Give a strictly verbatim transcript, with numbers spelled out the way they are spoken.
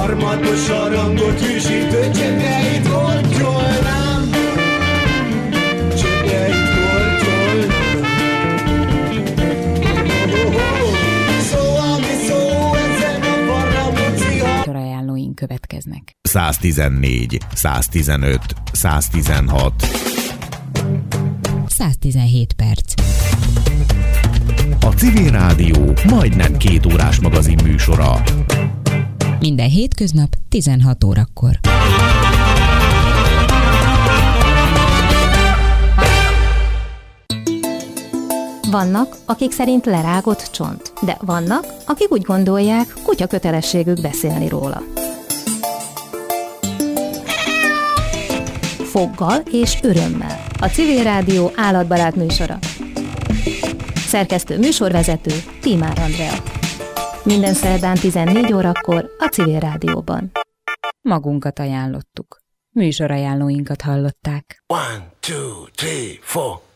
harmatos harangot hűsítő csepjeit kortyolnám. Csepjeit kortyolnám. Szó, ami szó, ezen a barna buciha. Ajánlóink következnek. száztizennégy, száztizenöt, száztizenhat. száztizenhét perc. A Civil Rádió majdnem két órás magazin műsora. Minden hétköznap tizenhat órakor. Vannak, akik szerint lerágott csont, de vannak, akik úgy gondolják, kutya kötelességük beszélni róla. Foggal és örömmel. A Civil Rádió állatbarát műsora. Szerkesztő műsorvezető Tímár Andrea. Minden szerdán tizennégy órakor a Civil Rádióban. Magunkat ajánlottuk. Műsorajánlóinkat hallották. One, two, three, four.